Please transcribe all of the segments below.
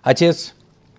Отец,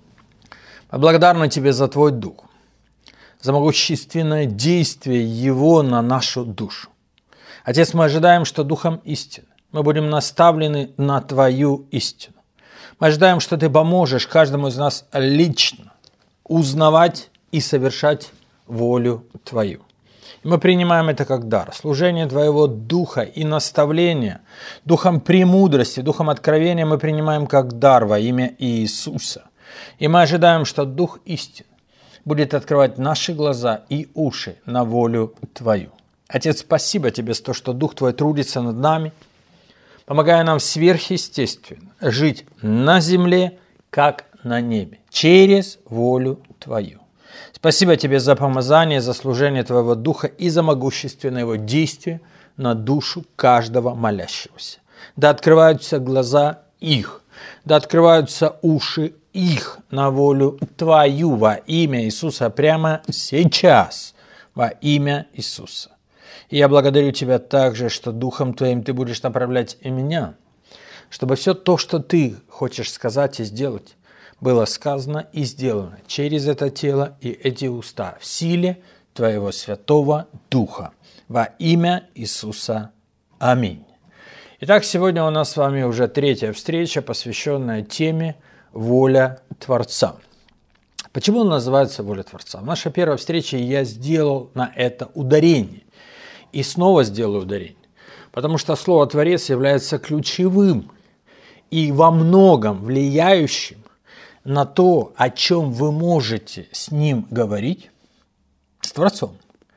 мы благодарны Тебе за Твой Дух, за могущественное действие Его на нашу душу. Отец, мы ожидаем, что Духом истины мы будем наставлены на Твою истину. Мы ожидаем, что Ты поможешь каждому из нас лично узнавать и совершать волю Твою. И мы принимаем это как дар. Служение Твоего Духа и наставление, Духом премудрости, Духом откровения мы принимаем как дар во имя Иисуса. И мы ожидаем, что Дух истины будет открывать наши глаза и уши на волю Твою. Отец, спасибо Тебе за то, что Дух Твой трудится над нами, помогая нам сверхъестественно жить на земле, как на небе, через волю Твою. Спасибо Тебе за помазание, за служение Твоего Духа и за могущественное Его действие на душу каждого молящегося. Да открываются глаза их, да открываются уши их на волю Твою во имя Иисуса прямо сейчас, во имя Иисуса. И я благодарю Тебя также, что Духом Твоим Ты будешь направлять и меня, чтобы все то, что Ты хочешь сказать и сделать, было сказано и сделано через это тело и эти уста в силе Твоего Святого Духа. Во имя Иисуса. Аминь. Итак, сегодня у нас с вами уже третья встреча, посвященная теме «Воля Творца». Почему она называется «Воля Творца»? В нашей первой встрече я сделал на это ударение. И снова сделаю ударение. Потому что слово «Творец» является ключевым и во многом влияющим на то, о чем вы можете с Ним говорить, с Творцом,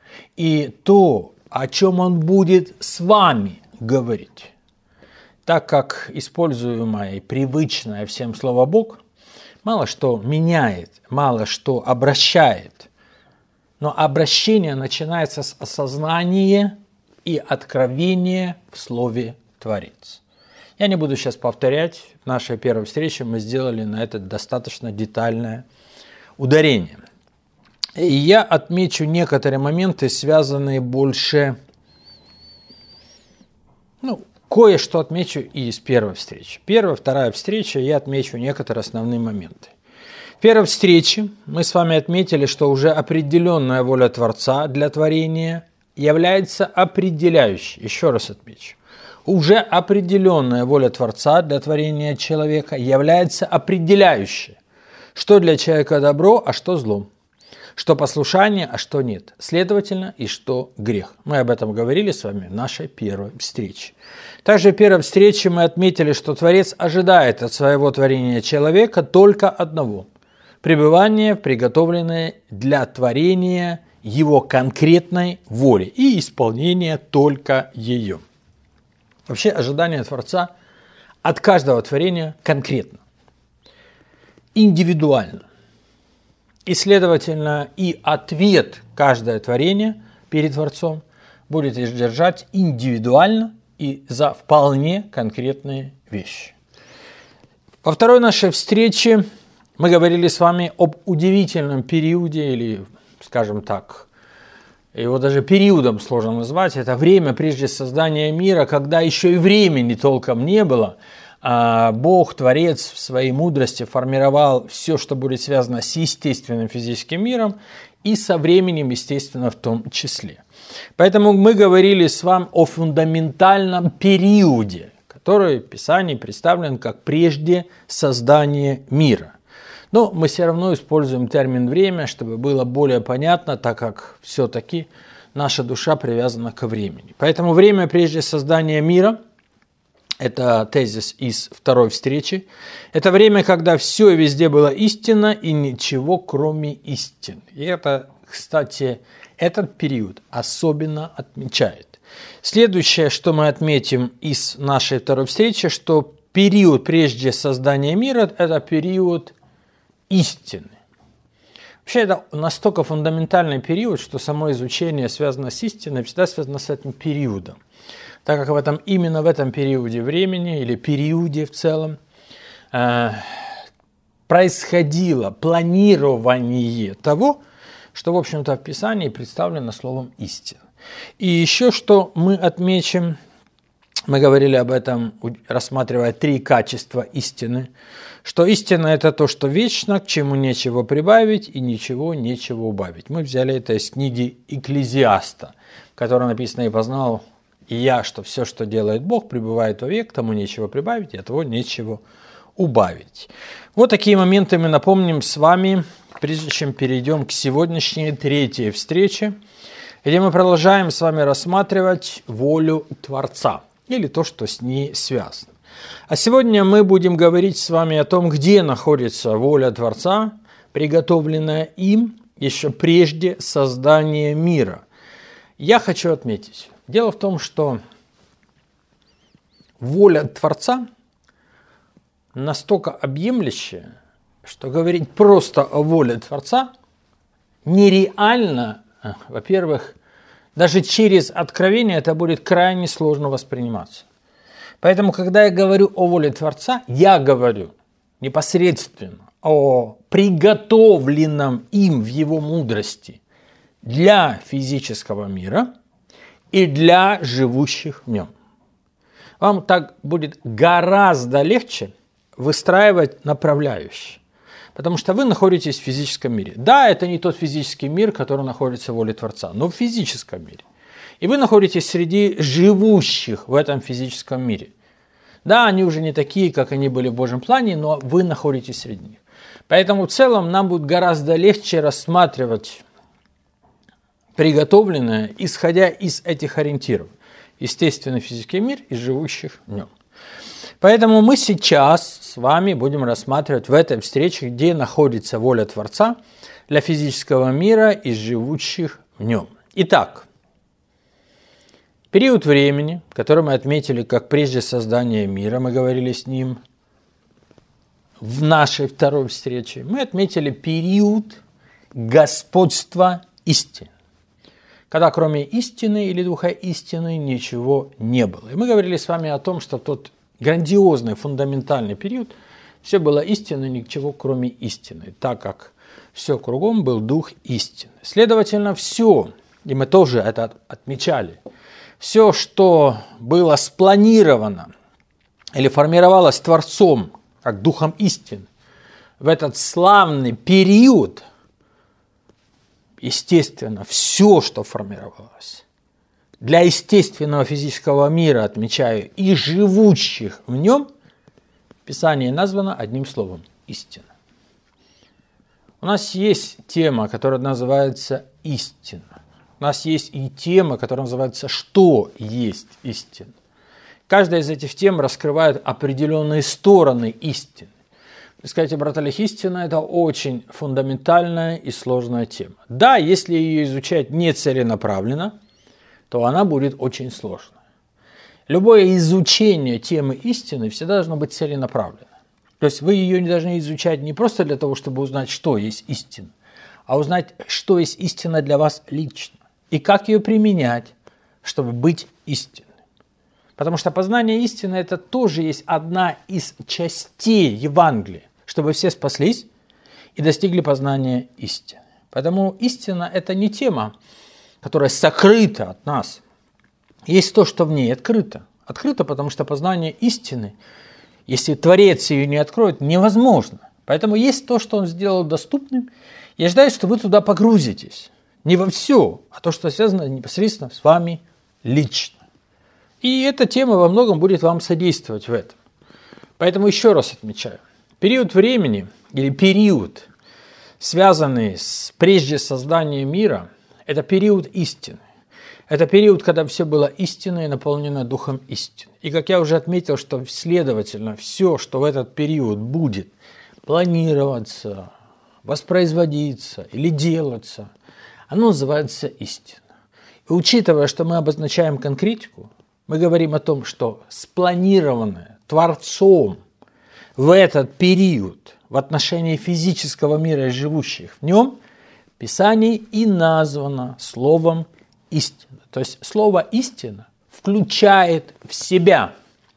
и то, о чем Он будет с вами говорить. Так как используемое и привычное всем слово «Бог» мало что меняет, мало что обращает, но обращение начинается с осознания и откровения в слове «Творец». Я не буду сейчас повторять. В нашей первой встрече мы сделали на это достаточно детальное ударение. И я отмечу некоторые моменты, связанные больше... кое-что отмечу и из первой встречи. Первая, вторая встреча, я отмечу некоторые основные моменты. В первой встрече мы с вами отметили, что уже определенная воля Творца для творения является определяющей. Еще раз отмечу. Уже определенная воля Творца для творения человека является определяющей, что для человека добро, а что зло, что послушание, а что нет, следовательно, и что грех. Мы об этом говорили с вами в нашей первой встрече. Также в первой встрече мы отметили, что Творец ожидает от своего творения человека только одного – пребывания в приготовленной для творения его конкретной воли и исполнения только ее. Вообще ожидание Творца от каждого творения конкретно, индивидуально. И, следовательно, и ответ каждое творение перед Творцом будет держать индивидуально и за вполне конкретные вещи. Во второй нашей встрече мы говорили с вами об удивительном периоде, или, скажем так, его даже периодом сложно назвать. Это время прежде создания мира, когда еще и времени толком не было. Бог, Творец в своей мудрости формировал все, что будет связано с естественным физическим миром и со временем, естественно, в том числе. Поэтому мы говорили с вами о фундаментальном периоде, который в Писании представлен как прежде создания мира. Но мы все равно используем термин «время», чтобы было более понятно, так как все-таки наша душа привязана ко времени. Поэтому время прежде создания мира – это тезис из второй встречи. Это время, когда все и везде было истинно и ничего, кроме истины. И это, кстати, этот период особенно отмечает. Следующее, что мы отметим из нашей второй встречи, что период прежде создания мира – это период истины. Вообще, это настолько фундаментальный период, что само изучение связано с истиной, всегда связано с этим периодом. Так как именно в этом периоде времени, или периоде в целом, происходило планирование того, что, в общем-то, в Писании представлено словом «истина». И еще что мы отмечим Мы говорили об этом, рассматривая 3 качества истины. Что истина – это то, что вечно, к чему нечего прибавить и ничего нечего убавить. Мы взяли это из книги Экклезиаста, в которой написано: «И познал и я, что все, что делает Бог, пребывает вовек, тому нечего прибавить, и от того нечего убавить». Вот такие моменты мы напомним с вами, прежде чем перейдем к сегодняшней 3-й встрече, где мы продолжаем с вами рассматривать волю Творца, или то, что с ней связано. А сегодня мы будем говорить с вами о том, где находится воля Творца, приготовленная им еще прежде создания мира. Я хочу отметить, дело в том, что воля Творца настолько объемлющая, что говорить просто о воле Творца нереально. Во-первых, даже через откровение это будет крайне сложно восприниматься. Поэтому, когда я говорю о воле Творца, я говорю непосредственно о приготовленном им в его мудрости для физического мира и для живущих в нем. Вам так будет гораздо легче выстраивать направляющие, потому что вы находитесь в физическом мире. Да, это не тот физический мир, который находится в воле Творца, но в физическом мире. И вы находитесь среди живущих в этом физическом мире. Да, они уже не такие, как они были в Божьем плане, но вы находитесь среди них. Поэтому в целом нам будет гораздо легче рассматривать приготовленное, исходя из этих ориентиров. Естественный физический мир и живущих в нем. Поэтому мы сейчас с вами будем рассматривать в этой встрече, где находится воля Творца для физического мира и живущих в нем. Итак, период времени, который мы отметили как прежде создания мира, мы говорили с ним в нашей 2-й встрече, мы отметили период господства истины, когда кроме истины или духа истины ничего не было. И мы говорили с вами о том, что тот грандиозный, фундаментальный период, все было истинно, ничего кроме истины, так как все кругом был дух истины. Следовательно, все, и мы тоже это отмечали, все, что было спланировано или формировалось Творцом, как духом истины, в этот славный период, естественно, все, что формировалось, для естественного физического мира, отмечаю, и живущих в нем, Писание названо одним словом – истина. У нас есть тема, которая называется «истина». У нас есть и тема, которая называется «что есть истина». Каждая из этих тем раскрывает определенные стороны истины. Вы скажете, брат Олег, истина – это очень фундаментальная и сложная тема. Да, если ее изучать нецеленаправленно, то она будет очень сложной. Любое изучение темы истины всегда должно быть целенаправленно. То есть вы ее должны изучать не просто для того, чтобы узнать, что есть истина, а узнать, что есть истина для вас лично и как ее применять, чтобы быть истинной. Потому что познание истины – это тоже есть одна из частей Евангелия, чтобы все спаслись и достигли познания истины. Поэтому истина – это не тема, которая сокрыта от нас. Есть то, что в ней открыто. Открыто, потому что познание истины, если Творец ее не откроет, невозможно. Поэтому есть то, что Он сделал доступным. Я ожидаю, что вы туда погрузитесь. Не во все, а то, что связано непосредственно с вами лично. И эта тема во многом будет вам содействовать в этом. Поэтому еще раз отмечаю. Период времени или период, связанный с прежде созданием мира, это период истины. Это период, когда все было истинно и наполнено духом истины. И как я уже отметил, что следовательно все, что в этот период будет планироваться, воспроизводиться или делаться, оно называется истина. И учитывая, что мы обозначаем конкретику, мы говорим о том, что спланированное Творцом в этот период в отношении физического мира и живущих в нем в Писании и названо словом истина. То есть слово истина включает в себя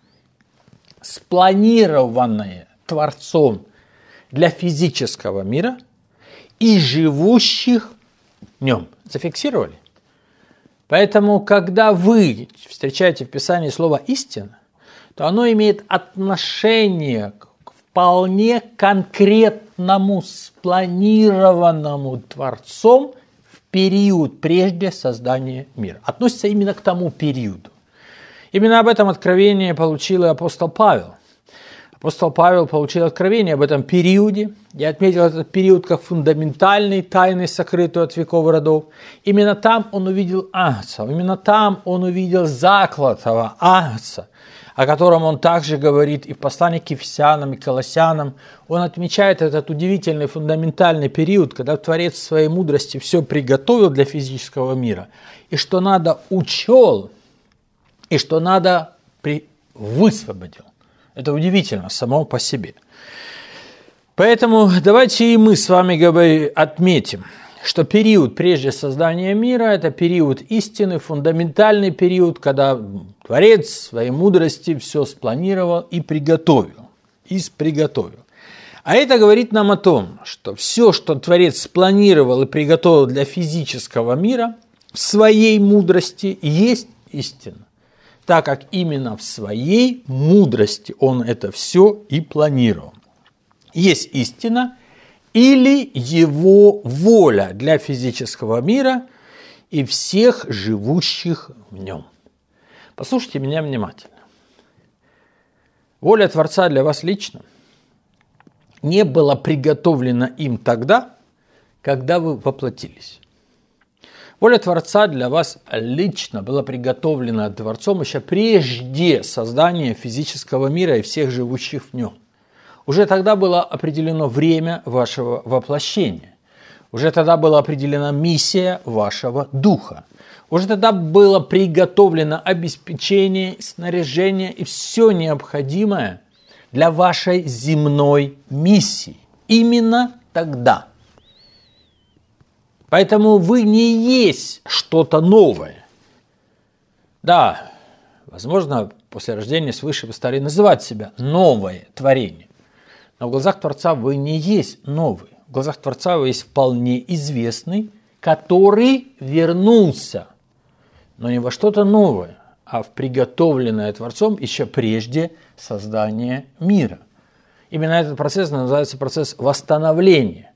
спланированное Творцом для физического мира и живущих в нем. Зафиксировали? Поэтому, когда вы встречаете в Писании слово «истина», то оно имеет отношение к вполне конкретному, спланированному Творцом в период прежде создания мира. Относится именно к тому периоду. Именно об этом откровение получил и апостол Павел. Апостол Павел получил откровение об этом периоде. Я отметил этот период как фундаментальный, тайный, сокрытый от веков и родов. Именно там он увидел Агнца, именно там он увидел заклятого Агнца, о котором он также говорит и в послании к Ефесянам, и Колоссянам. Он отмечает этот удивительный фундаментальный период, когда Творец в своей мудрости все приготовил для физического мира, и что надо учел, и что надо высвободил. Это удивительно само по себе. Поэтому давайте и мы с вами отметим, что период прежде создания мира – это период истины, фундаментальный период, когда Творец в своей мудрости все спланировал и приготовил. А это говорит нам о том, что все, что Творец спланировал и приготовил для физического мира, в своей мудрости есть истина, так как именно в своей мудрости он это все и планировал. Есть истина или его воля для физического мира и всех живущих в нем. Послушайте меня внимательно. Воля Творца для вас лично не была приготовлена им тогда, когда вы воплотились. Воля Творца для вас лично была приготовлена Творцом еще прежде создания физического мира и всех живущих в нем. Уже тогда было определено время вашего воплощения. Уже тогда была определена миссия вашего духа. Уже тогда было приготовлено обеспечение, снаряжение и все необходимое для вашей земной миссии. Именно тогда. Поэтому вы не есть что-то новое. Да, возможно, после рождения свыше вы стали называть себя новое творение. Но в глазах Творца вы не есть новый. В глазах Творца вы есть вполне известный, который вернулся. Но не во что-то новое, а в приготовленное Творцом еще прежде создания мира. Именно этот процесс называется процесс восстановления.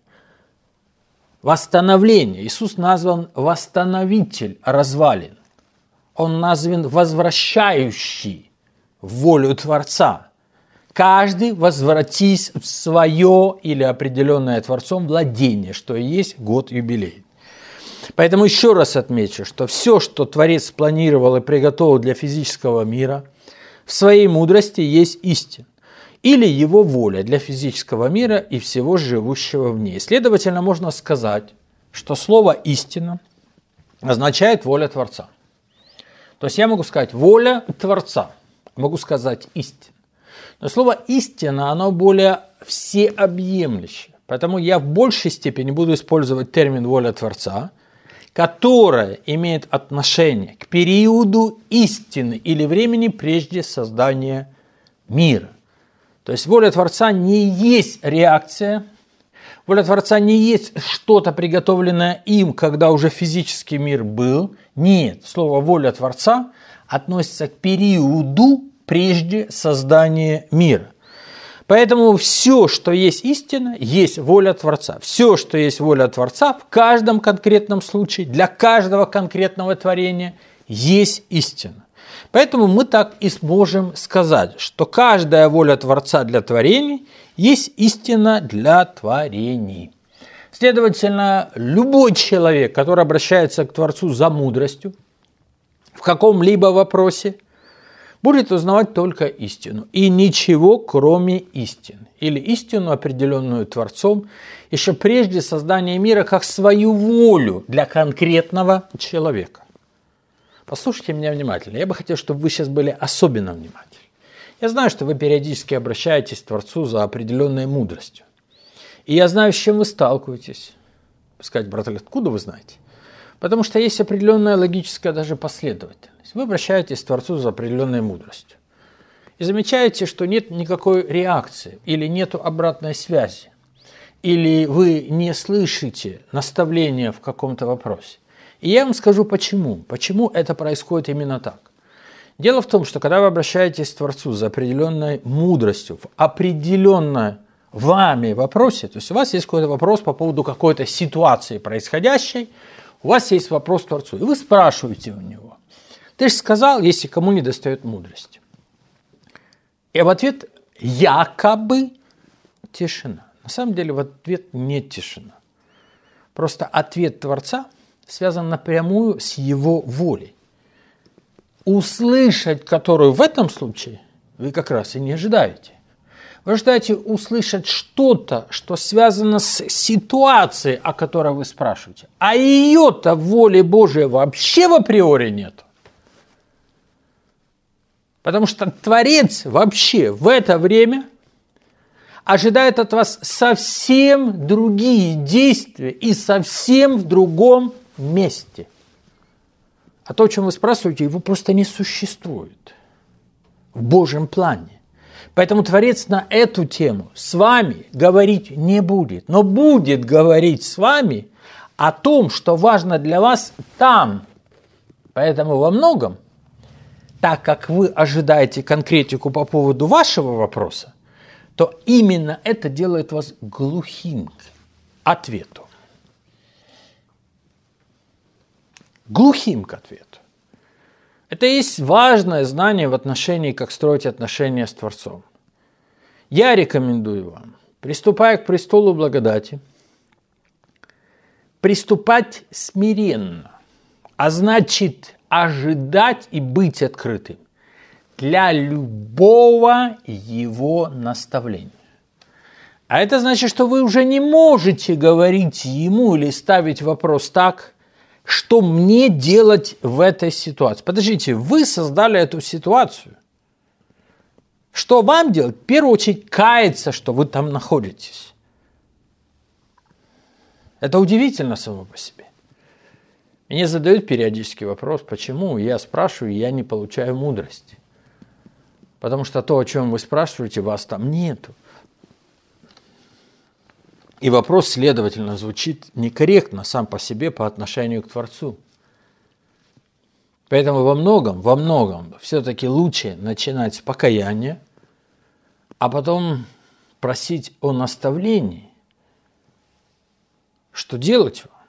Восстановление. Иисус назван восстановитель развалин. Он назван возвращающий волю Творца. Каждый возвратись в свое или определенное Творцом владение, что и есть год юбилей. Поэтому еще раз отмечу, что все, что Творец спланировал и приготовил для физического мира, в своей мудрости есть истина. Или его воля для физического мира и всего живущего в ней. Следовательно, можно сказать, что слово «истина» означает воля Творца. То есть я могу сказать воля Творца, могу сказать истина. Но слово «истина» оно более всеобъемлющее. Поэтому я в большей степени буду использовать термин «воля Творца», которая имеет отношение к периоду истины или времени прежде создания мира. То есть воля Творца не есть реакция, воля Творца не есть что-то приготовленное им, когда уже физический мир был. Нет, слово «воля Творца» относится к периоду прежде создания мира. Поэтому все, что есть истина, есть воля Творца. Все, что есть воля Творца, в каждом конкретном случае, для каждого конкретного творения есть истина. Поэтому мы так и сможем сказать, что каждая воля Творца для творений есть истина для творений. Следовательно, любой человек, который обращается к Творцу за мудростью в каком-либо вопросе, будет узнавать только истину и ничего, кроме истины. Или истину, определенную Творцом, еще прежде создания мира, как свою волю для конкретного человека. Послушайте меня внимательно. Я бы хотел, чтобы вы сейчас были особенно внимательны. Я знаю, что вы периодически обращаетесь к Творцу за определенной мудростью. И я знаю, с чем вы сталкиваетесь. Вы скажете, брат, откуда вы знаете? Потому что есть определенная логическая даже последовательность. Вы обращаетесь к Творцу за определенной мудростью. И замечаете, что нет никакой реакции, или нет обратной связи, или вы не слышите наставления в каком-то вопросе. И я вам скажу почему. Почему это происходит именно так. Дело в том, что когда вы обращаетесь к Творцу за определенной мудростью, в определенной вами вопросе, то есть у вас есть какой-то вопрос по поводу какой-то ситуации происходящей, у вас есть вопрос к Творцу, и вы спрашиваете у него. Ты же сказал, если кому не достает мудрости. И в ответ якобы тишина. На самом деле в ответ нет тишина. Просто ответ Творца связан напрямую с его волей, услышать которую в этом случае вы как раз и не ожидаете. Вы ожидаете услышать что-то, что связано с ситуацией, о которой вы спрашиваете. А ее-то в воле Божией вообще в априори нет. Потому что Творец вообще в это время ожидает от вас совсем другие действия и совсем в другом месте. А то, о чем вы спрашиваете, его просто не существует в Божьем плане. Поэтому Творец на эту тему с вами говорить не будет, но будет говорить с вами о том, что важно для вас там. Поэтому во многом, так как вы ожидаете конкретику по поводу вашего вопроса, то именно это делает вас глухим к ответу. Глухим к ответу. Это и есть важное знание в отношении, как строить отношения с Творцом. Я рекомендую вам, приступая к престолу благодати, приступать смиренно, а значит ожидать и быть открытым для любого его наставления. А это значит, что вы уже не можете говорить ему или ставить вопрос так, что мне делать в этой ситуации. Подождите, вы создали эту ситуацию. Что вам делать? В первую очередь каяться, что вы там находитесь. Это удивительно само по себе. Мне задают периодически вопрос, почему я спрашиваю, я не получаю мудрости. Потому что то, о чем вы спрашиваете, вас там нету. И вопрос, следовательно, звучит некорректно сам по себе по отношению к Творцу. Поэтому во многом все-таки лучше начинать с покаяния, а потом просить о наставлении, что делать вам.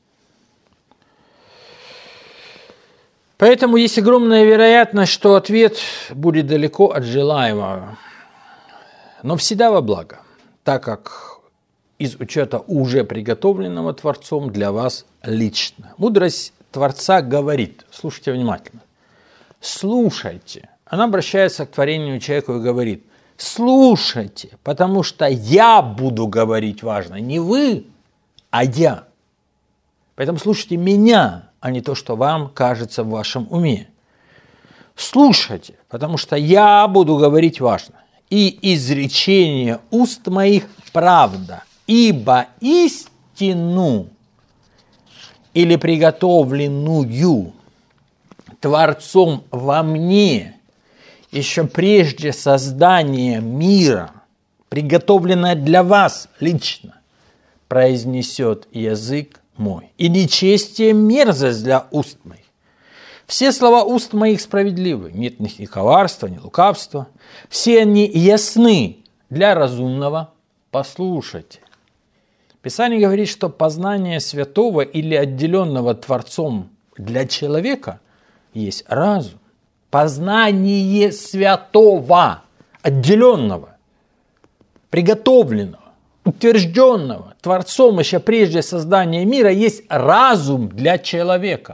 Поэтому есть огромная вероятность, что ответ будет далеко от желаемого, но всегда во благо, так как из учета уже приготовленного Творцом для вас лично. Мудрость Творца говорит, слушайте внимательно, слушайте. Она обращается к творению человека и говорит, слушайте, потому что я буду говорить важно, не вы, а я. Поэтому слушайте меня, а не то, что вам кажется в вашем уме. Слушайте, потому что я буду говорить важно. И изречение уст моих правда, ибо истину или приготовленную Творцом во мне еще прежде создания мира, приготовленное для вас лично, произнесет язык мой. И нечестие мерзость для уст моих. Все слова уст моих справедливы, нет в них ни коварства, ни лукавства. Все они ясны для разумного. Послушайте. Писание говорит, что познание святого или отделенного Творцом для человека есть разум. Познание святого, отделенного, приготовленного, утвержденного Творцом еще прежде создания мира есть разум для человека.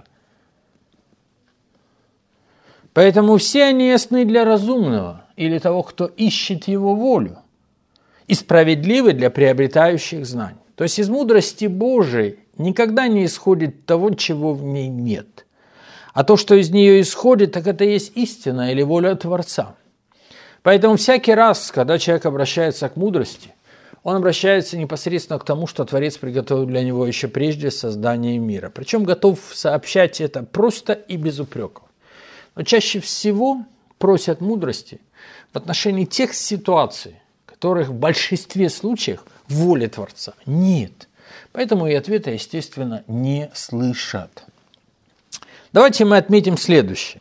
Поэтому все они ясны для разумного или того, кто ищет его волю, и справедливы для приобретающих знаний. То есть из мудрости Божией никогда не исходит того, чего в ней нет. А то, что из нее исходит, так это есть истина или воля Творца. Поэтому всякий раз, когда человек обращается к мудрости, он обращается непосредственно к тому, что Творец приготовил для него еще прежде создания мира. Причем готов сообщать это просто и без упреков. Но чаще всего просят мудрости в отношении тех ситуаций, которых в большинстве случаев в воле Творца нет. Поэтому и ответа, естественно, не слышат. Давайте мы отметим следующее,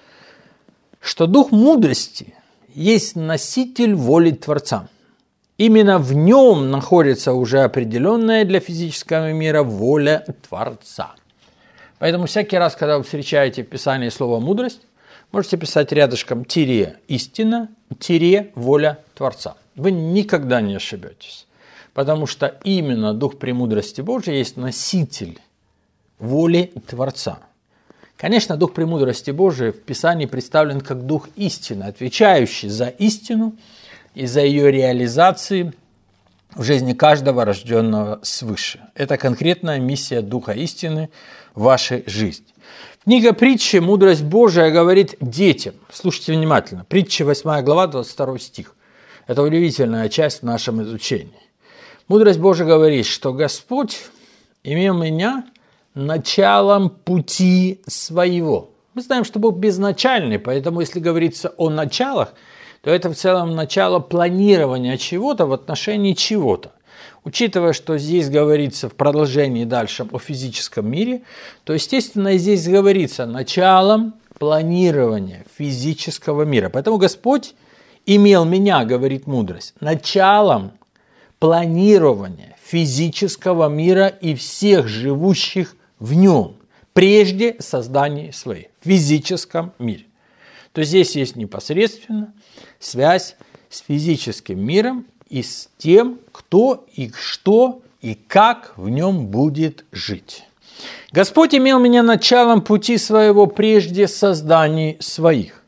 что дух мудрости есть носитель воли Творца. Именно в нем находится уже определенная для физического мира воля Творца. Поэтому всякий раз, когда вы встречаете в Писании слово «мудрость», можете писать рядышком тире «истина», тире «воля Творца». Вы никогда не ошибетесь, потому что именно дух премудрости Божией есть носитель воли Творца. Конечно, дух премудрости Божией в Писании представлен как дух истины, отвечающий за истину и за ее реализацию в жизни каждого рожденного свыше. Это конкретная миссия Духа истины в вашей жизни. Книга Притчи «Мудрость Божия» говорит детям. Слушайте внимательно. Притча 8 глава, 22 стих. Это удивительная часть в нашем изучении. Мудрость Божия говорит, что Господь имел меня началом пути своего. Мы знаем, что Бог безначальный, поэтому если говорится о началах, то это в целом начало планирования чего-то в отношении чего-то. Учитывая, что здесь говорится в продолжении дальше о физическом мире, то, естественно, здесь говорится началом планирования физического мира. Поэтому Господь имел меня, говорит мудрость, началом планирования физического мира и всех живущих в нем, прежде создания своей, в физическом мире. То здесь есть непосредственно связь с физическим миром и с тем, кто и что и как в нем будет жить. Господь имел меня началом пути своего прежде созданий своих.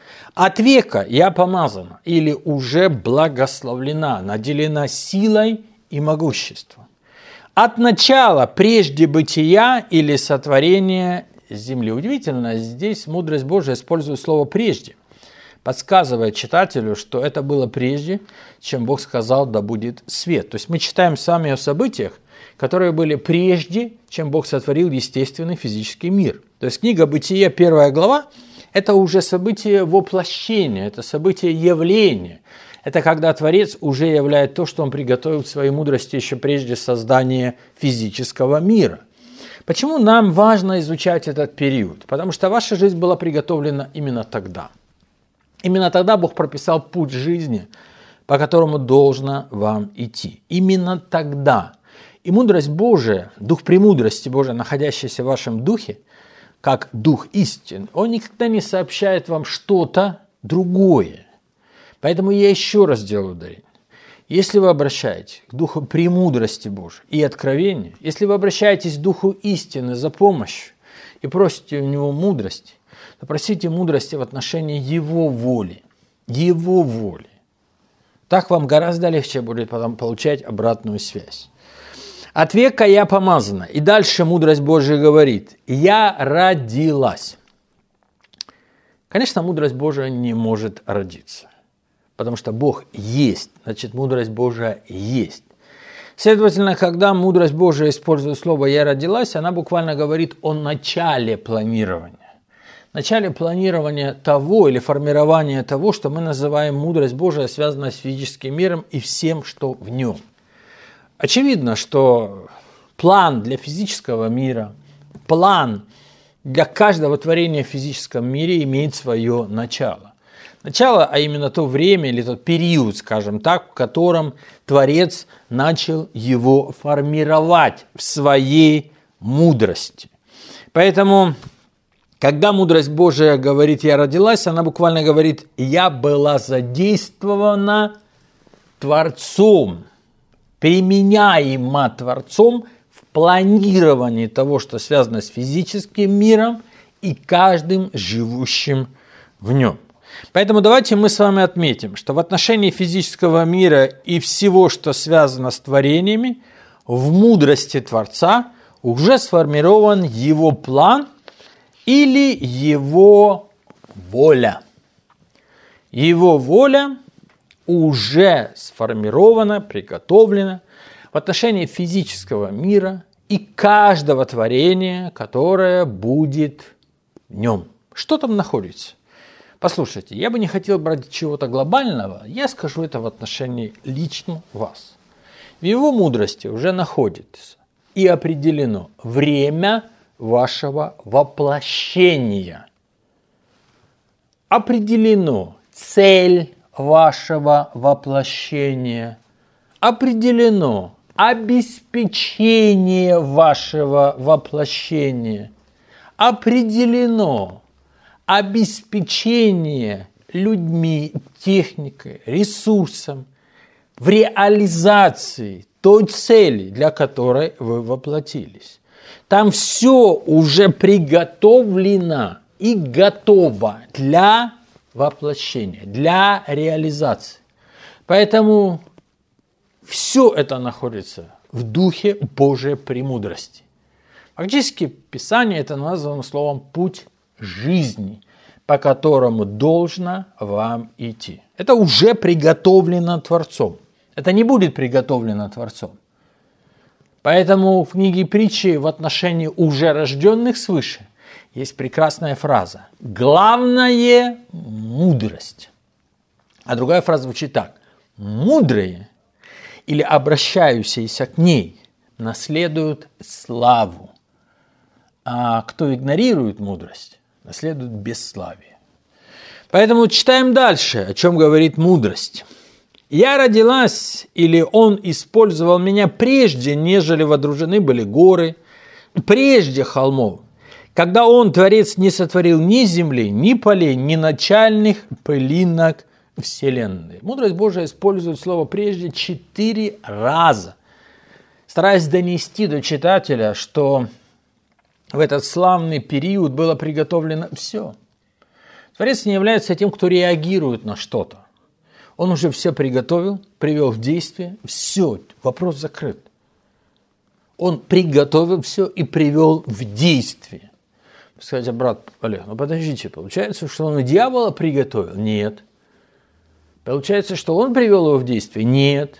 От века я помазана или уже благословлена, наделена силой и могуществом. От начала прежде бытия или сотворения земли. Удивительно, здесь мудрость Божия использует слово «прежде», подсказывая читателю, что это было прежде, чем Бог сказал «да будет свет». То есть мы читаем с вами о событиях, которые были прежде, чем Бог сотворил естественный физический мир. То есть книга «Бытие», 1 глава, это уже событие воплощения, это событие явления. Это когда Творец уже являет то, что Он приготовил в своей мудрости еще прежде создания физического мира. Почему нам важно изучать этот период? Потому что ваша жизнь была приготовлена именно тогда. Именно тогда Бог прописал путь жизни, по которому должно вам идти. Именно тогда. И мудрость Божия, дух премудрости Божия, находящийся в вашем духе, как дух истин, он никогда не сообщает вам что-то другое. Поэтому я еще раз делаю ударение. Если вы обращаетесь к духу премудрости Божией и откровения, если вы обращаетесь к духу истины за помощью и просите у него мудрости, то просите мудрости в отношении его воли. Его воли. Так вам гораздо легче будет потом получать обратную связь. От века я помазана. И дальше мудрость Божия говорит: я родилась. Конечно, мудрость Божия не может родиться. Потому что Бог есть, значит, мудрость Божия есть. Следовательно, когда мудрость Божия использует слово «я родилась», она буквально говорит о начале планирования. Начале планирования того или формирования того, что мы называем мудрость Божия, связанная с физическим миром и всем, что в нем. Очевидно, что план для физического мира, план для каждого творения в физическом мире имеет свое начало. Начало, а именно то время или тот период, скажем так, в котором Творец начал его формировать в своей мудрости. Поэтому, когда мудрость Божия говорит «я родилась», она буквально говорит «я была задействована Творцом», применяема Творцом в планировании того, что связано с физическим миром и каждым живущим в нем. Поэтому давайте мы с вами отметим, что в отношении физического мира и всего, что связано с творениями, в мудрости Творца уже сформирован его план или его воля. Его воля уже сформирована, приготовлена в отношении физического мира и каждого творения, которое будет в нем. Что там находится? Послушайте, я бы не хотел брать чего-то глобального, я скажу это в отношении лично вас. В его мудрости уже находится и определено время вашего воплощения. Определено цель вашего воплощения. Определено обеспечение вашего воплощения. Определено обеспечение людьми, техникой, ресурсом в реализации той цели, для которой вы воплотились. Там все уже приготовлено и готово для воплощения, для реализации. Поэтому все это находится в духе Божьей премудрости. Фактически Писание это названо словом «путь жизни», по которому должно вам идти. Это уже приготовлено Творцом. Это не будет приготовлено Творцом. Поэтому в книге Притчи в отношении уже рожденных свыше есть прекрасная фраза. Главное – мудрость. А другая фраза звучит так. Мудрые или обращающиеся к ней наследуют славу. А кто игнорирует мудрость, наследует бесславие. Поэтому читаем дальше, о чем говорит мудрость. «Я родилась, или он использовал меня прежде, нежели водружены были горы, прежде холмов, когда он, Творец, не сотворил ни земли, ни полей, ни начальных пылинок вселенной». Мудрость Божия использует слово «прежде» 4 раза, стараясь донести до читателя, что в этот славный период было приготовлено все. Творец не является тем, кто реагирует на что-то. Он уже все приготовил, привел в действие, все, вопрос закрыт. Он приготовил все и привел в действие. Скажите, брат Олег, ну подождите, получается, что он и дьявола приготовил? Нет. Получается, что он привел его в действие? Нет.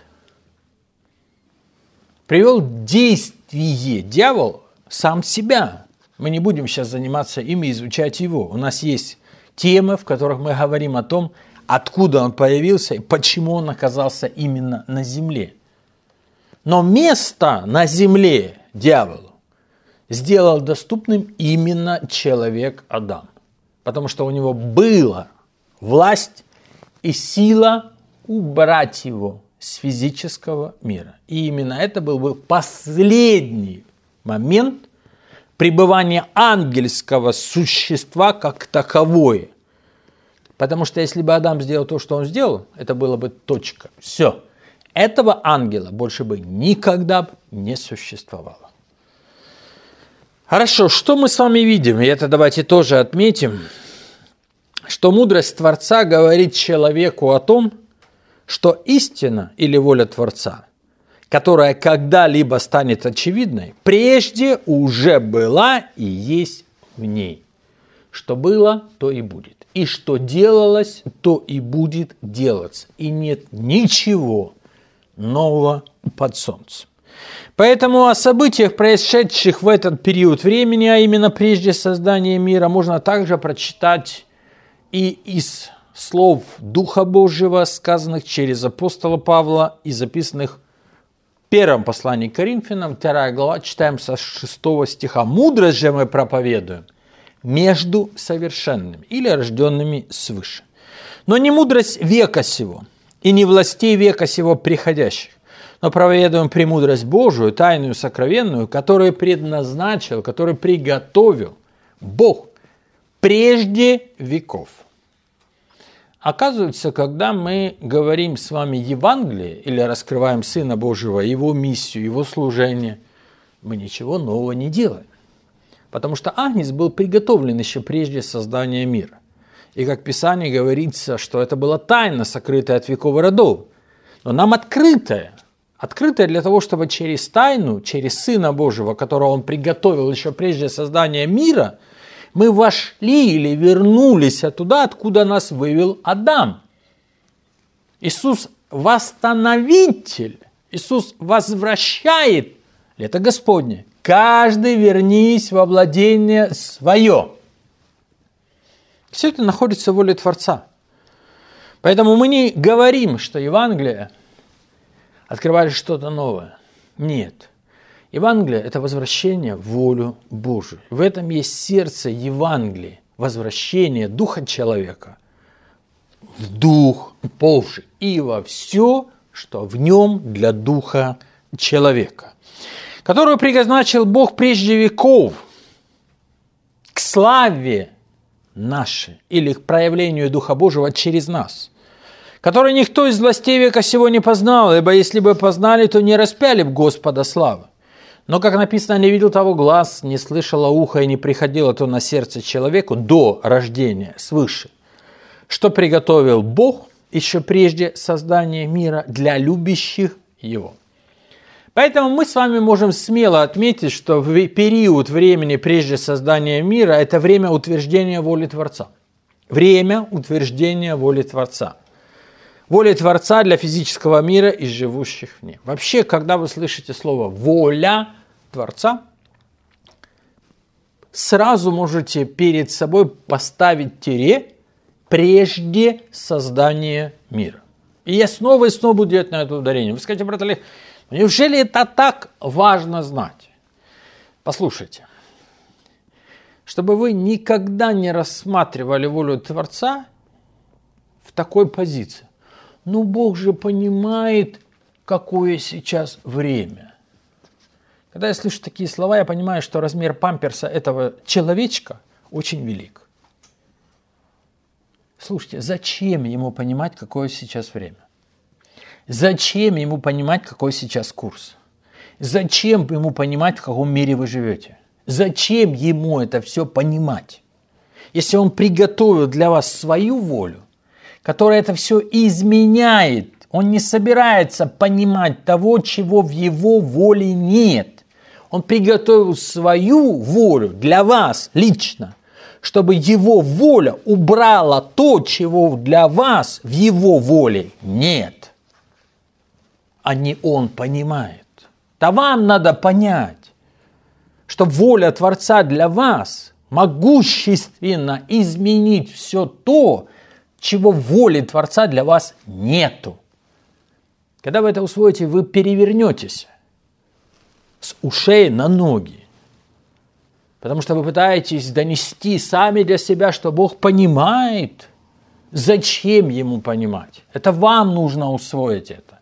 Привел в действие дьявол сам себя. Мы не будем сейчас заниматься им и изучать его. У нас есть темы, в которых мы говорим о том, откуда он появился и почему он оказался именно на земле. Но место на земле дьяволу сделал доступным именно человек Адам. Потому что у него была власть и сила убрать его с физического мира. И именно это был бы последний момент пребывания ангельского существа как таковое. Потому что если бы Адам сделал то, что он сделал, это было бы точка. Все. Этого ангела больше бы никогда не существовало. Хорошо, что мы с вами видим? И это давайте тоже отметим, что мудрость Творца говорит человеку о том, что истина или воля Творца, которая когда-либо станет очевидной, прежде уже была и есть в ней. Что было, то и будет. И что делалось, то и будет делаться. И нет ничего нового под солнцем. Поэтому о событиях, происшедших в этот период времени, а именно прежде создания мира, можно также прочитать и из слов Духа Божьего, сказанных через апостола Павла и записанных в первом послании к Коринфянам, 2 глава, читаем со 6 стиха. «Мудрость же мы проповедуем между совершенными или рожденными свыше. Но не мудрость века сего, и не властей века сего приходящих, но проповедуем премудрость Божию, тайную, сокровенную, которую предназначил, которую приготовил Бог прежде веков». Оказывается, когда мы говорим с вами Евангелие или раскрываем Сына Божьего, Его миссию, Его служение, мы ничего нового не делаем. Потому что Агнец был приготовлен еще прежде создания мира. И как в Писании говорится, что это была тайна, сокрытая от веков и родов. Но нам открытая для того, чтобы через тайну, через Сына Божьего, которого Он приготовил еще прежде создания мира, мы вошли или вернулись туда, откуда нас вывел Адам. Иисус восстановитель, Иисус возвращает, это Господне. Каждый вернись во владение свое. Все это находится в воле Творца. Поэтому мы не говорим, что Евангелие открывает что-то новое. Нет. Евангелие – это возвращение в волю Божию. В этом есть сердце Евангелия, возвращение духа человека в дух Божий и во все, что в нем для духа человека, которую предназначил Бог прежде веков к славе нашей или к проявлению Духа Божьего через нас, который никто из властей века сего не познал, ибо если бы познали, то не распяли бы Господа славы. Но, как написано, не видел того глаз, не слышало ухо и не приходило то на сердце человеку до рождения свыше, что приготовил Бог еще прежде создания мира для любящих Его. Поэтому мы с вами можем смело отметить, что в период времени прежде создания мира – это время утверждения воли Творца. Время утверждения воли Творца. Воля Творца для физического мира и живущих в ней. Вообще, когда вы слышите слово «воля Творца», сразу можете перед собой поставить тире прежде создания мира. И я снова и снова буду делать на это ударение. Вы скажете, брат Олег, неужели это так важно знать? Послушайте, чтобы вы никогда не рассматривали волю Творца в такой позиции. Ну, Бог же понимает, какое сейчас время. Когда я слышу такие слова, я понимаю, что размер памперса этого человечка очень велик. Слушайте, зачем ему понимать, какое сейчас время? Зачем ему понимать, какой сейчас курс? Зачем ему понимать, в каком мире вы живете? Зачем ему это все понимать? Если он приготовил для вас свою волю, которая это все изменяет, он не собирается понимать того, чего в его воле нет. Он приготовил свою волю для вас лично, чтобы его воля убрала то, чего для вас в его воле нет. А не он понимает. Да вам надо понять, что воля Творца для вас могущественно изменить все то, чего в воле Творца для вас нету. Когда вы это усвоите, вы перевернетесь с ушей на ноги. Потому что вы пытаетесь донести сами для себя, что Бог понимает. Зачем ему понимать? Это вам нужно усвоить это.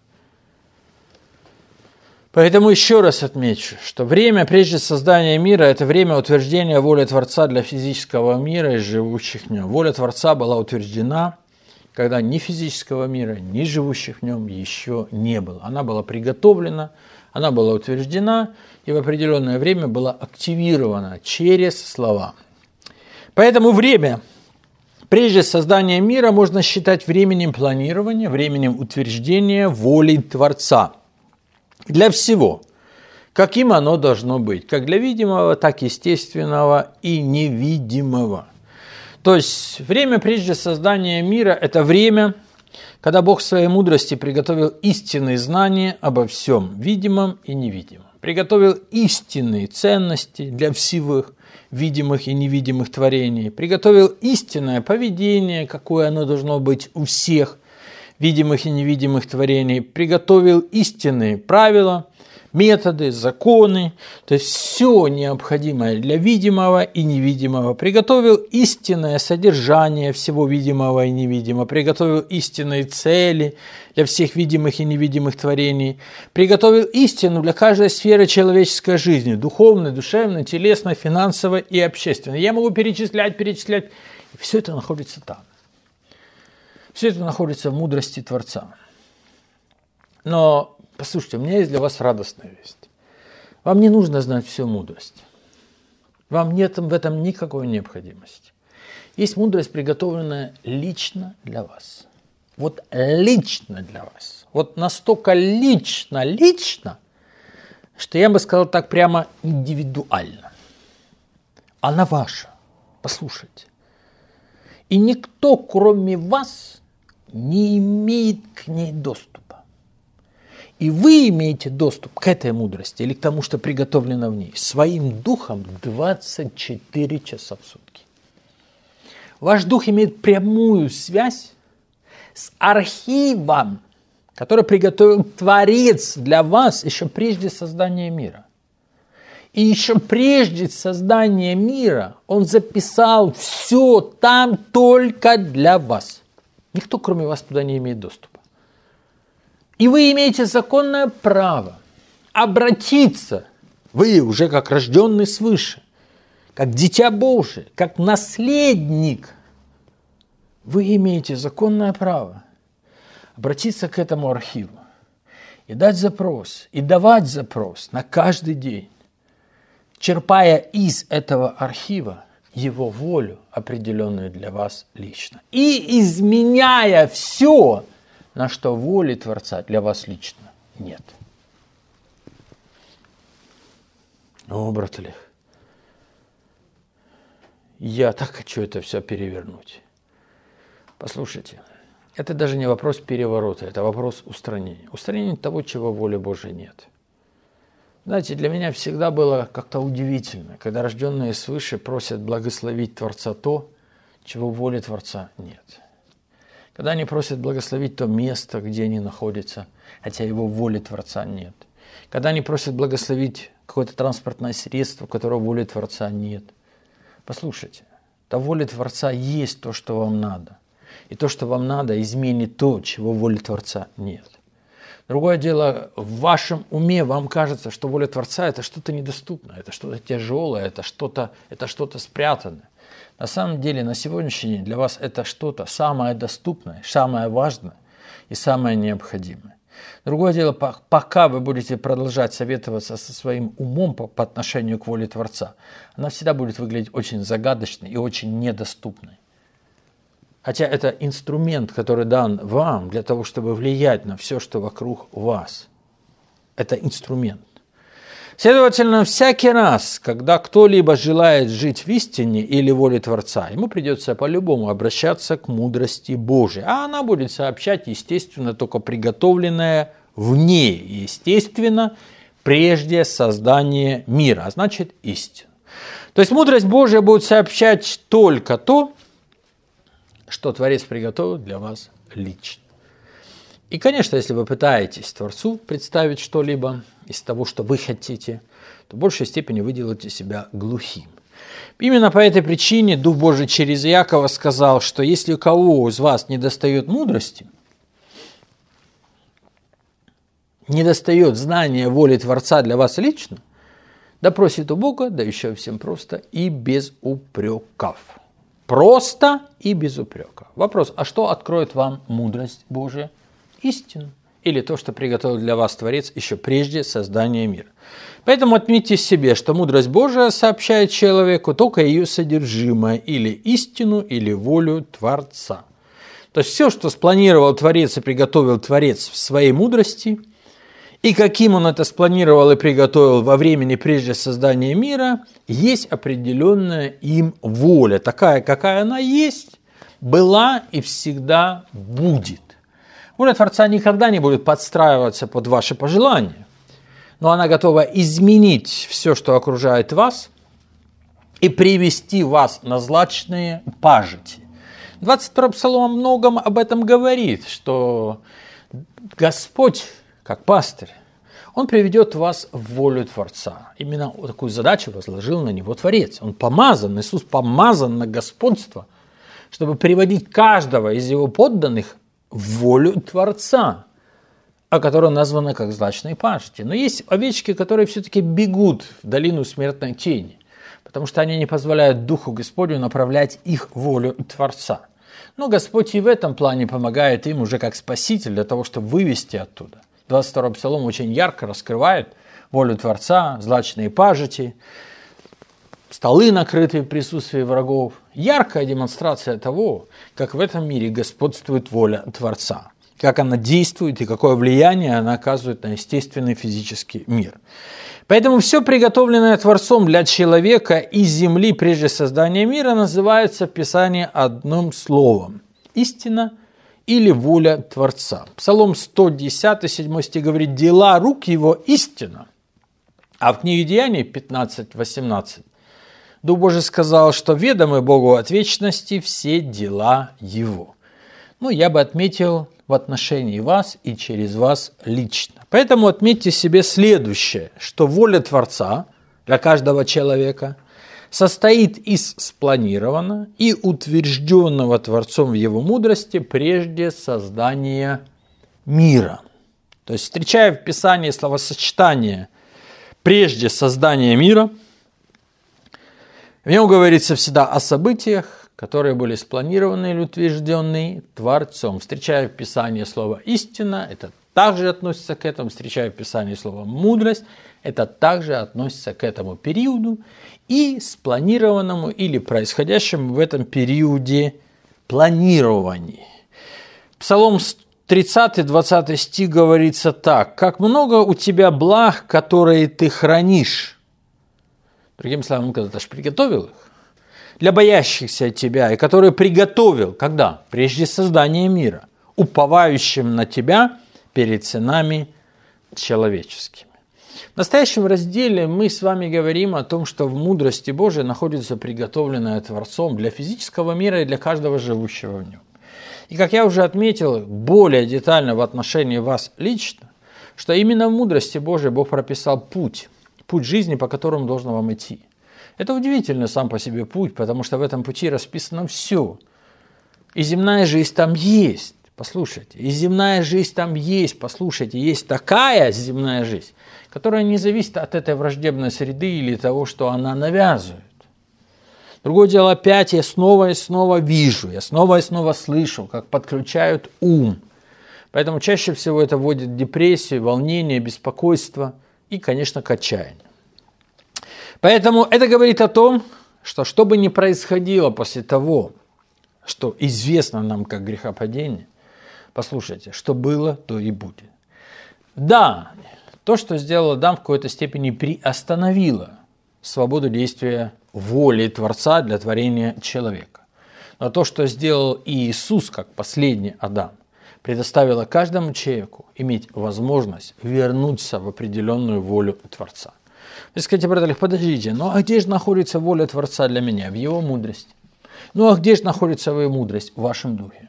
Поэтому еще раз отмечу, что время прежде создания мира – это время утверждения воли Творца для физического мира и живущих в нем. Воля Творца была утверждена, когда ни физического мира, ни живущих в нем еще не было. Она была приготовлена, она была утверждена и в определенное время была активирована через слова. Поэтому время прежде создания мира можно считать временем планирования, временем утверждения воли Творца. Для всего, каким оно должно быть, как для видимого, так и естественного и невидимого. То есть время прежде создания мира – это время, когда Бог в своей мудрости приготовил истинные знания обо всем, видимом и невидимом. Приготовил истинные ценности для всех видимых и невидимых творений. Приготовил истинное поведение, какое оно должно быть у всех видимых и невидимых творений, приготовил истинные правила, методы, законы, то есть все необходимое для видимого и невидимого, приготовил истинное содержание всего видимого и невидимого, приготовил истинные цели для всех видимых и невидимых творений, приготовил истину для каждой сферы человеческой жизни, духовной, душевной, телесной, финансовой и общественной. Я могу перечислять, и все это находится там. Все это находится в мудрости Творца. Но, послушайте, у меня есть для вас радостная весть. Вам не нужно знать всю мудрость. Вам нет в этом никакой необходимости. Есть мудрость, приготовленная лично для вас. Вот лично для вас. Вот настолько лично, что я бы сказал так прямо индивидуально. Она ваша. Послушайте. И никто, кроме вас, не имеет к ней доступа. И вы имеете доступ к этой мудрости или к тому, что приготовлено в ней, своим духом 24 часа в сутки. Ваш дух имеет прямую связь с архивом, который приготовил Творец для вас еще прежде создания мира. И еще прежде создания мира Он записал все там только для вас. Никто, кроме вас, туда не имеет доступа. И вы имеете законное право обратиться, вы уже как рожденный свыше, как дитя Божие, как наследник, вы имеете законное право обратиться к этому архиву и дать запрос, и давать запрос на каждый день, черпая из этого архива его волю, определенную для вас лично, и изменяя все, на что воли Творца для вас лично нет. О, брат Олег, я так хочу это все перевернуть. Послушайте, это даже не вопрос переворота, это вопрос устранения. Устранение того, чего воли Божией нет. Знаете, для меня всегда было как-то удивительно, когда рожденные свыше просят благословить Творца то, чего воли Творца нет. Когда они просят благословить то место, где они находятся, хотя его воли Творца нет. Когда они просят благословить какое-то транспортное средство, которого воли Творца нет. Послушайте, до воли Творца есть то, что вам надо. И то, что вам надо, изменит то, чего воли Творца нет. Другое дело, в вашем уме вам кажется, что воля Творца – это что-то недоступное, это что-то тяжелое, это что-то спрятанное. На самом деле, на сегодняшний день для вас это что-то самое доступное, самое важное и самое необходимое. Другое дело, пока вы будете продолжать советоваться со своим умом по отношению к воле Творца, она всегда будет выглядеть очень загадочной и очень недоступной. Хотя это инструмент, который дан вам для того, чтобы влиять на все, что вокруг вас. Это инструмент. Следовательно, всякий раз, когда кто-либо желает жить в истине или воле Творца, ему придется по-любому обращаться к мудрости Божией. А она будет сообщать, естественно, только приготовленное вне, естественно, прежде создания мира, а значит, истину. То есть мудрость Божия будет сообщать только то, что Творец приготовил для вас лично. И, конечно, если вы пытаетесь Творцу представить что-либо из того, что вы хотите, то в большей степени вы делаете себя глухим. Именно по этой причине Дух Божий через Иакова сказал, что если у кого из вас недостает мудрости, недостает знания воли Творца для вас лично, да просит у Бога, да еще всем просто и без упреков. Просто и без упрека. Вопрос, а что откроет вам мудрость Божия? Истину. Или то, что приготовил для вас Творец еще прежде создания мира. Поэтому отметьте себе, что мудрость Божия сообщает человеку только ее содержимое, или истину, или волю Творца. То есть все, что спланировал Творец и приготовил Творец в своей мудрости, и каким он это спланировал и приготовил во времени прежде создания мира, есть определенная им воля, такая, какая она есть, была и всегда будет. Воля Творца никогда не будет подстраиваться под ваши пожелания, но она готова изменить все, что окружает вас, и привести вас на злачные пажити. 22-й Псалом о многом об этом говорит, что Господь, как пастырь, Он приведет вас в волю Творца. Именно такую задачу возложил на него Творец. Он помазан, Иисус помазан на господство, чтобы приводить каждого из его подданных в волю Творца, о которой названо как злачные пажити. Но есть овечки, которые все-таки бегут в долину смертной тени, потому что они не позволяют Духу Господню направлять их волю Творца. Но Господь и в этом плане помогает им уже как Спаситель для того, чтобы вывести оттуда. 22-й Псалом очень ярко раскрывает волю Творца, злачные пажити, столы, накрытые в присутствии врагов. Яркая демонстрация того, как в этом мире господствует воля Творца, как она действует и какое влияние она оказывает на естественный физический мир. Поэтому все приготовленное Творцом для человека и земли прежде создания мира называется в Писании одним словом – истина или воля Творца. Псалом 110, 7 стих говорит: «Дела рук его истина». А в книге Деяний 15, 18 Дух Божий сказал, что ведомы Богу от вечности все дела Его. Я бы отметил в отношении вас и через вас лично. Поэтому отметьте себе следующее, что воля Творца для каждого человека состоит из спланированного и утвержденного Творцом в его мудрости прежде создания мира. То есть, встречая в Писании словосочетание «прежде создания мира», в нем говорится всегда о событиях, которые были спланированы или утверждены Творцом. Встречая в Писании слово «истина», это также относится к этому. Встречая в Писании слово «мудрость», это также относится к этому периоду и спланированному или происходящему в этом периоде планировании. Псалом 30, 20 стих говорится так: «Как много у тебя благ, которые ты хранишь». Другими словами, он когда-то же приготовил их для боящихся тебя, и который приготовил, когда? Прежде создания мира, уповающим на тебя перед сынами человеческими. В настоящем разделе мы с вами говорим о том, что в мудрости Божией находится приготовленное Творцом для физического мира и для каждого живущего в нем. И как я уже отметил более детально в отношении вас лично, что именно в мудрости Божией Бог прописал путь жизни, по которому должен вам идти. Это удивительный сам по себе путь, потому что в этом пути расписано все. И земная жизнь там есть, послушайте. И земная жизнь там есть, послушайте. Есть такая земная жизнь, которая не зависит от этой враждебной среды или того, что она навязывает. Другое дело, опять я снова и снова вижу, я снова и снова слышу, как подключают ум. Поэтому чаще всего это вводит в депрессию, волнение, беспокойство и, конечно, к отчаянию. Поэтому это говорит о том, что бы ни происходило после того, что известно нам как грехопадение, послушайте, что было, то и будет. Да, то, что сделал Адам, в какой-то степени приостановило свободу действия воли Творца для творения человека. Но то, что сделал Иисус, как последний Адам, предоставило каждому человеку иметь возможность вернуться в определенную волю Творца. Вы скажете, братья, подождите, ну а где же находится воля Творца для меня? В его мудрости. Ну а где же находится его мудрость? В вашем духе.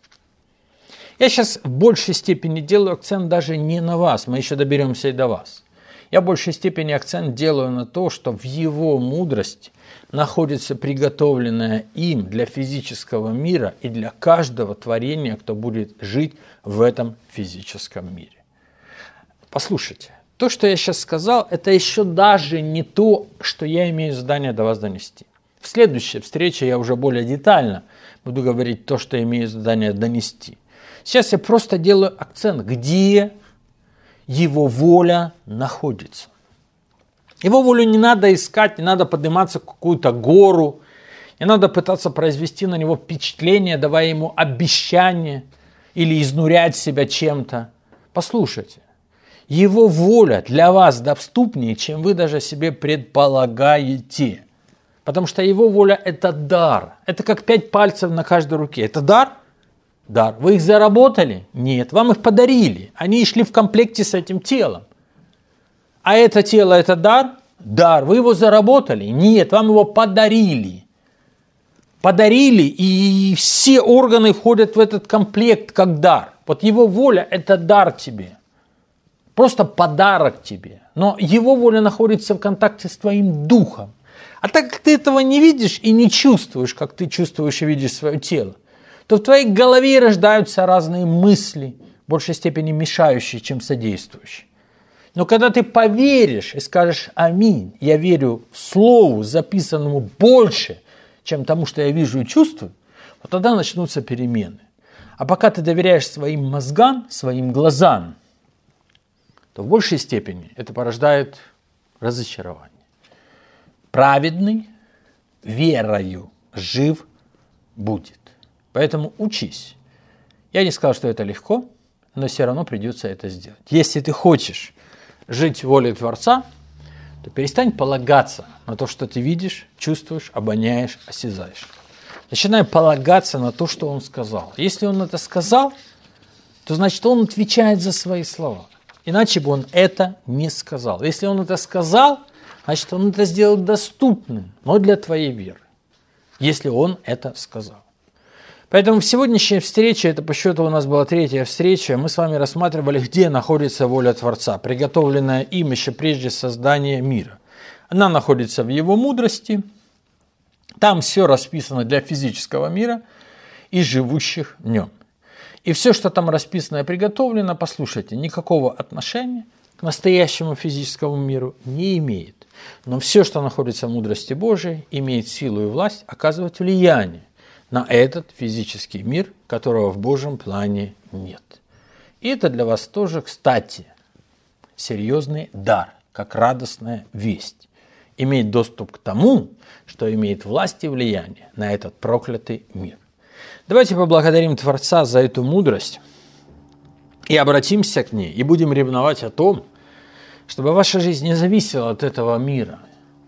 Я сейчас в большей степени делаю акцент даже не на вас, мы еще доберемся и до вас. Я в большей степени акцент делаю на то, что в его мудрости находится приготовленное им для физического мира и для каждого творения, кто будет жить в этом физическом мире. Послушайте, то, что я сейчас сказал, это еще даже не то, что я имею задание до вас донести. В следующей встрече я уже более детально буду говорить то, что я имею задание донести. Сейчас я просто делаю акцент, где его воля находится. Его волю не надо искать, не надо подниматься в какую-то гору, не надо пытаться произвести на него впечатление, давая ему обещание или изнурять себя чем-то. Послушайте, его воля для вас доступнее, чем вы даже себе предполагаете. Потому что его воля – это дар. Это как 5 пальцев на каждой руке. Это дар? Дар. Вы их заработали? Нет. Вам их подарили. Они шли в комплекте с этим телом. А это тело – это дар? Дар. Вы его заработали? Нет. Вам его подарили. Подарили, и все органы входят в этот комплект как дар. Вот его воля – это дар тебе. Просто подарок тебе. Но его воля находится в контакте с твоим духом. А так как ты этого не видишь и не чувствуешь, как ты чувствуешь и видишь свое тело, то в твоей голове рождаются разные мысли, в большей степени мешающие, чем содействующие. Но когда ты поверишь и скажешь «Аминь», я верю слову, записанному больше, чем тому, что я вижу и чувствую, вот тогда начнутся перемены. А пока ты доверяешь своим мозгам, своим глазам, то в большей степени это порождает разочарование. Праведный верою жив будет. Поэтому учись. Я не сказал, что это легко, но все равно придется это сделать. Если ты хочешь жить волей Творца, то перестань полагаться на то, что ты видишь, чувствуешь, обоняешь, осязаешь. Начинай полагаться на то, что Он сказал. Если Он это сказал, то значит Он отвечает за свои слова. Иначе бы Он это не сказал. Если Он это сказал, значит Он это сделал доступным, но для твоей веры. Если Он это сказал. Поэтому в сегодняшней встрече, это по счету у нас была 3-я встреча, мы с вами рассматривали, где находится воля Творца, приготовленная им еще прежде создания мира. Она находится в Его мудрости. Там все расписано для физического мира и живущих в нем. И все, что там расписано и приготовлено, послушайте, никакого отношения к настоящему физическому миру не имеет. Но все, что находится в мудрости Божией, имеет силу и власть оказывать влияние на этот физический мир, которого в Божьем плане нет. И это для вас тоже, кстати, серьезный дар, как радостная весть. Иметь доступ к тому, что имеет власть и влияние на этот проклятый мир. Давайте поблагодарим Творца за эту мудрость и обратимся к ней, и будем ревновать о том, чтобы ваша жизнь не зависела от этого мира,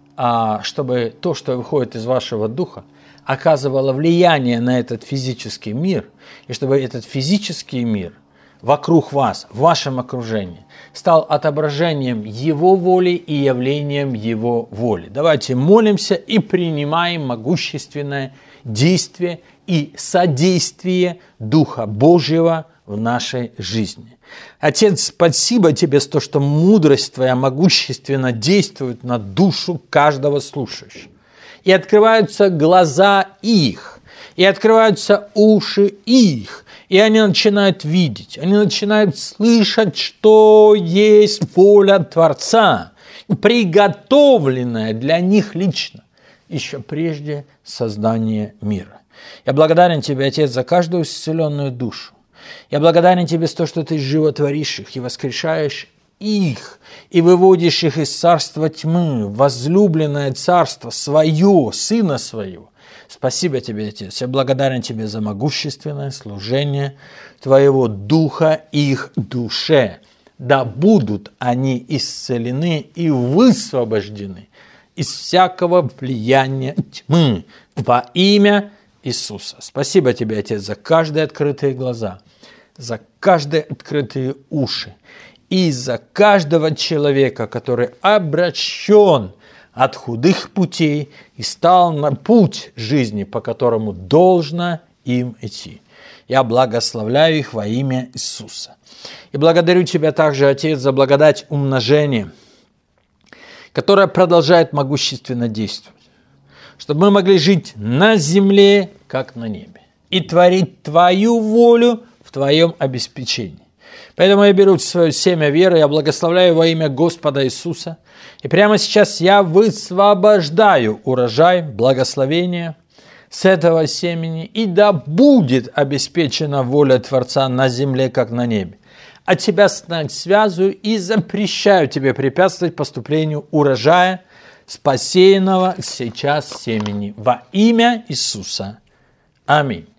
а чтобы то, что выходит из вашего духа, оказывало влияние на этот физический мир, и чтобы этот физический мир вокруг вас, в вашем окружении, стал отображением Его воли и явлением Его воли. Давайте молимся и принимаем могущественное действие и содействие Духа Божьего в нашей жизни. Отец, спасибо Тебе за то, что мудрость Твоя могущественно действует на душу каждого слушающего. И открываются глаза их, и открываются уши их, и они начинают видеть, они начинают слышать, что есть воля Творца, приготовленная для них лично, еще прежде создания мира. Я благодарен Тебе, Отец, за каждую исцеленную душу. Я благодарен Тебе за то, что Ты животворишь их и воскрешаешь их, и выводишь их из царства тьмы, возлюбленное царство свое, Сына Своего. Спасибо Тебе, Отец. Я благодарен Тебе за могущественное служение Твоего Духа их душе. Да будут они исцелены и высвобождены из всякого влияния тьмы во имя Иисуса. Спасибо Тебе, Отец, за каждые открытые глаза, за каждые открытые уши и за каждого человека, который обращен от худых путей и стал на путь жизни, по которому должно им идти. Я благословляю их во имя Иисуса. И благодарю Тебя также, Отец, за благодать умножения, которая продолжает могущественно действовать, чтобы мы могли жить на земле, как на небе, и творить Твою волю в Твоем обеспечении. Поэтому я беру свое семя веры, я благословляю во имя Господа Иисуса. И прямо сейчас я высвобождаю урожай, благословение с этого семени, и да будет обеспечена воля Творца на земле, как на небе. А тебя связываю и запрещаю тебе препятствовать поступлению урожая, спасенного сейчас семени во имя Иисуса. Аминь.